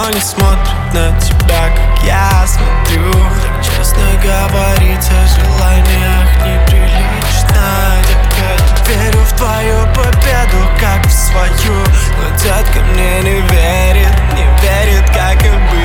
никто не смотрит на тебя, как я смотрю. Так честно говорить о желаниях неприлично, детка. Верю в твою победу, как в свою, но детка мне не верит, как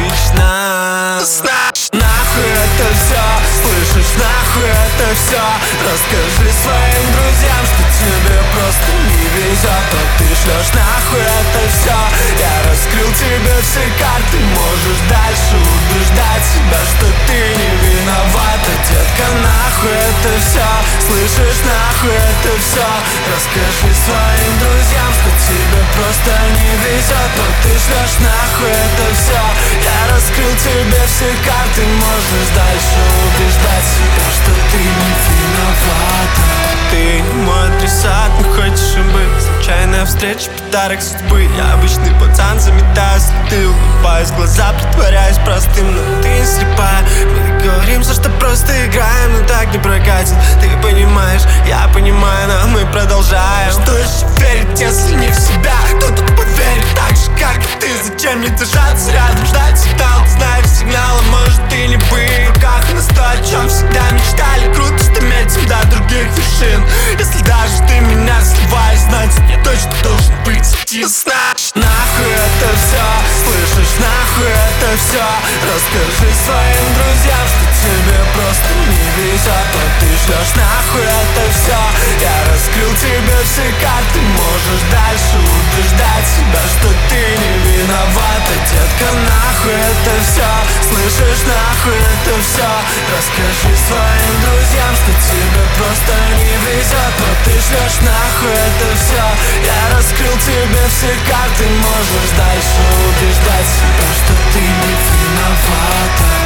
обычно. Нахуй это все, слышишь, нахуй это все. Расскажи своим друзьям, что тебе просто не везет. Но ты шлешь нахуй это все. Я раскрыл тебе все карты, можешь дальше убеждать себя, что ты не виновата, детка. Нахуй это все, слышишь, нахуй это все. Расскажи своим друзьям, что тебе просто не везет. Но ты шлешь нахуй это все. Я раскрыл тебе все карты, можешь дальше убеждать себя, что ты не виновата. Ты мой адресат, не хочешь им быть. Случайная встреча, подарок судьбы. Я обычный пацан, заметаюсь, ты улыбаюсь, глаза притворяюсь простым, но ты слепая. Мы договоримся, что просто играем, но так не прокатит. Ты понимаешь, я понимаю, но мы продолжаем. Что еще верить, если не в себя? Кто тут поверит так же, как и ты? Зачем мне держаться рядом, ждать сигнал? Ты знаешь сигнала, может и не быть. В руках у нас то, о чем всегда мечтали. Круто, что метим до других вершин. Если даже ты меня сливаешь, значит я точно должен быть один. Нахуй это все, слышишь, нахуй это все. Расскажи своим друзьям, что тебе просто не везет. Но ты шлешь нахуй это все. Я раскрыл тебе все карты, можешь дальше убеждать себя, что ты не виновата, детка. Нахуй это все, слышишь, нахуй это все. Расскажи своим друзьям, что тебе просто не везет. Но ты шлешь нахуй это все. Я раскрыл тебе все карты, можешь дальше убеждать себя, что ты не виновата.